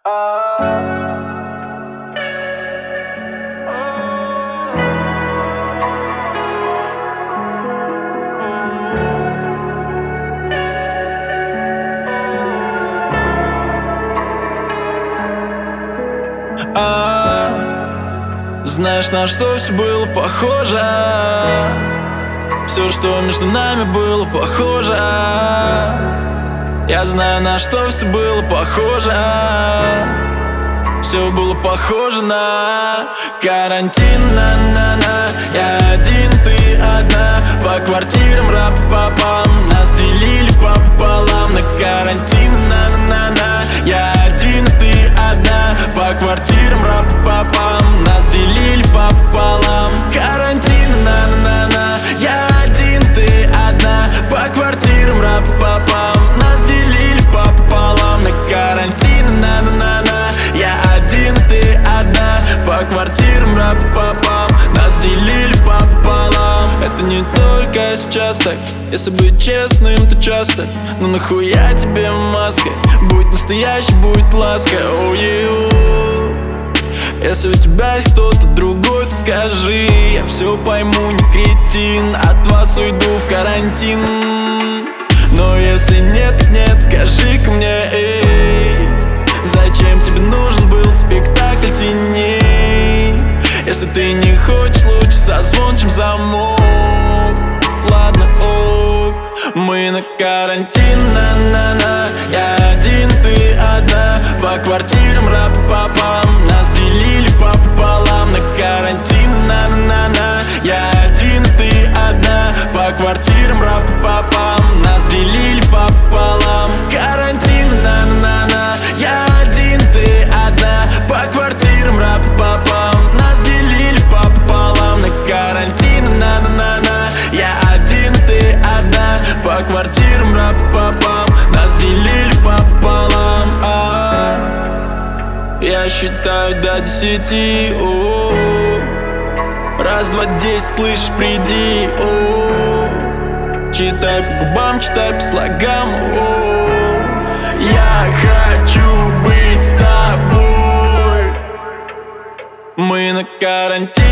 Знаешь, на что все было похоже? Все, что между нами было похоже. Я знаю, на что все было похоже. Все было похоже на карантин, на-на-на. Я один, ты одна. По квартирам рап-папам. Нас делили пополам. На карантин, на-на-на. Я один, ты одна. По квартирам рап-папам. Нас делили пополам. Карантин, на-на-на. Я один, ты одна. По квартирам рап-папам. Нас делили пополам. На карантин, на-на-на. Я один, ты одна. По квартирам рап-папам. Нас делили пополам. Это не только сейчас так. Если быть честным, то часто. Но нахуя тебе маска? Будь настоящий, будь ласка. Если у тебя есть кто-то другой, то скажи. Я все пойму, не кретин. От вас уйду в карантин. Но если нет, так нет, скажи-ка мне, эй, зачем тебе нужен был спектакль теней? Если ты не хочешь, лучше созвончим замок. Ладно, ок, мы на карантин, на-на-на. Я один, ты одна. По квартирам рап-папам. Нас делили пополам. На карантин, на-на-на. Я один, ты одна. По квартирам рап-папам. Нас делили пополам. Карантин, на-на-на. Я один, ты одна. По квартирам рап-папам. Нас делили пополам. На карантин, на-на-на. Я один, ты одна. По квартирам рап-папам. Нас делили пополам. Я считаю до 10. Раз, два, 10, слышишь, приди. Читай по губам, читай по слогам. Я хочу быть с тобой. Мы на карантине.